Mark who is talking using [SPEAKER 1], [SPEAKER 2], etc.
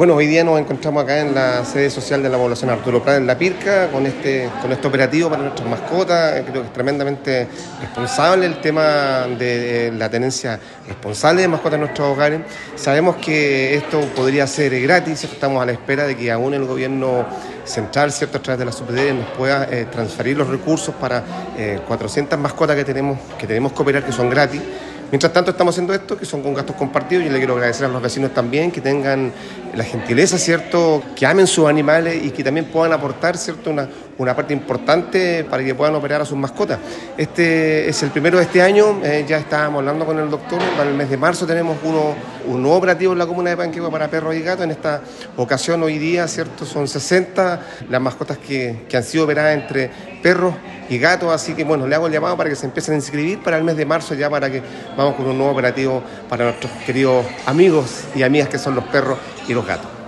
[SPEAKER 1] Bueno, hoy día nos encontramos acá en la sede social de la población Arturo Prat en La Pirca con este operativo para nuestras mascotas. Creo que es tremendamente responsable el tema de la tenencia responsable de mascotas en nuestros hogares. Sabemos que esto podría ser gratis, estamos a la espera de que aún el gobierno central, ¿cierto?, a través de la subsidiaria nos pueda transferir los recursos para 400 mascotas que tenemos que operar, que son gratis. Mientras tanto estamos haciendo esto, que son con gastos compartidos. Yo le quiero agradecer a los vecinos también que tengan la gentileza, ¿cierto?, que amen sus animales y que también puedan aportar, ¿cierto?, una parte importante para que puedan operar a sus mascotas. Este es el primero de este año, ya estábamos hablando con el doctor, para el mes de marzo tenemos un nuevo operativo en la comuna de Panquehue para perros y gatos. En esta ocasión, hoy día, ¿cierto?, son 60 las mascotas que han sido operadas entre perros y gatos, así que bueno, le hago el llamado para que se empiecen a inscribir para el mes de marzo, ya para que vamos con un nuevo operativo para nuestros queridos amigos y amigas que son los perros y los gatos.